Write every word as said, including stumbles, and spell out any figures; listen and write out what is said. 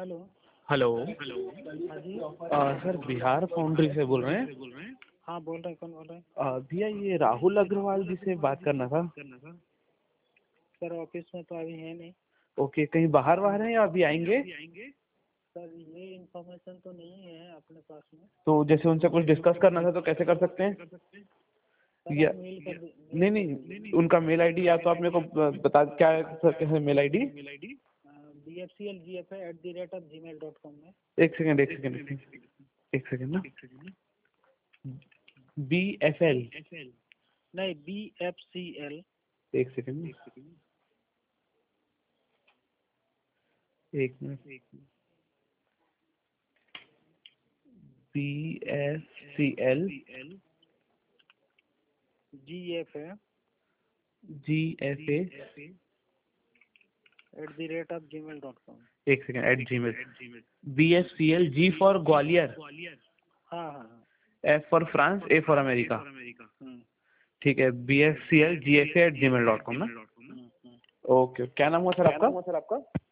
Hello. Hello. हाँ जी। अ, सर बिहार फाउंड्री से बोल रहे हैं? हाँ बोल रहे हैं, कौन बोल रहे हैं? अ, भैया ये राहुल अग्रवाल जी से बात करना था। सर ऑफिस में तो अभी है नहीं। ओके, कहीं बाहर बाहर हैं या अभी आएंगे? सर ये इन्फॉर्मेशन तो नहीं है अपने पास में। तो जैसे उनसे कुछ डिस्कस करना था तो कैसे कर सकते हैं? सर या आप मेल कर दे मेल नहीं कर दीजिए। नहीं, उनका मेल आईडी या तो आप मेरे को बता, क्या है सर, कैसे mail ID? B F C L G F है at the rate of Gmail dot com में। एक सेकेंड एक सेकेंड एक सेकेंड एक सेकेंड ना। B F L. नहीं, बी एफ सी एल। एक सेकेंड ना, एक minute. B F C L G F है G F A at the rate of Gmail dot com. एक second, at Gmail. B F C L, G for Gwalior, हाँ हाँ हाँ। F for France, A for America. हम्म, ठीक है, B F C L G F A at Gmail dot com ना। हम्म, हम्म। Okay, क्या नाम हुआ सर आपका?